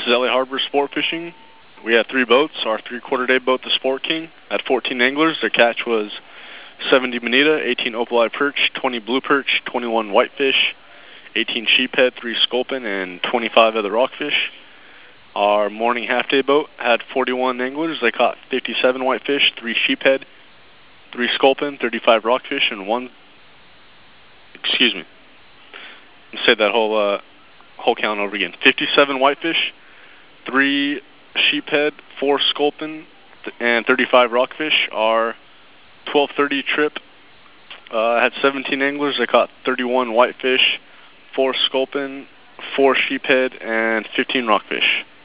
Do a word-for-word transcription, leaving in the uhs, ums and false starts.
is L A Harbor Sport Fishing. We had three boats. Our three-quarter day boat, the Sport King, had fourteen anglers. Their catch was seventy bonita, eighteen opaleye perch, twenty blue perch, twenty-one whitefish, eighteen sheephead, three sculpin, and twenty-five other rockfish. Our morning half-day boat had forty-one anglers. They caught fifty-seven whitefish, three sheephead, three sculpin, thirty-five rockfish, and one. Excuse me. Let's say that whole uh, whole count over again. fifty-seven whitefish, three sheephead, four sculpin, and thirty-five rockfish. Our twelve thirty trip uh, had seventeen anglers. They caught thirty-one whitefish, four sculpin, four sheephead, and fifteen rockfish.